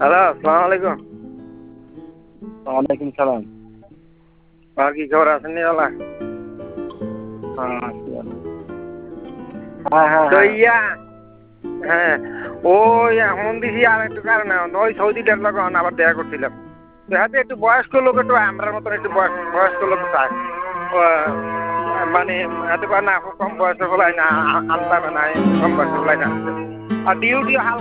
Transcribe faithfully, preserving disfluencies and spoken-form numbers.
Hello, আসসালামু আলাইকুম। ওয়ালাইকুম সালাম। আর কি খবর আছেন নিওয়ালা? হ্যাঁ আছি ভালো। হ্যাঁ হ্যাঁ তো হ্যাঁ ইয়া হ্যাঁ ওই এখন দিছি আর একটু কারণে ওই সৌদিটার লগে আবার দেখা করছিলাম। দেখাতে একটু বয়স্ক লোক একটু আমরার মতন একটু বয়স বয়স্ক লোক চায়। মানে এত না কম বয়সে হলাই না আনতে না কম বয়সে হলাই না আর ডিউটি হাল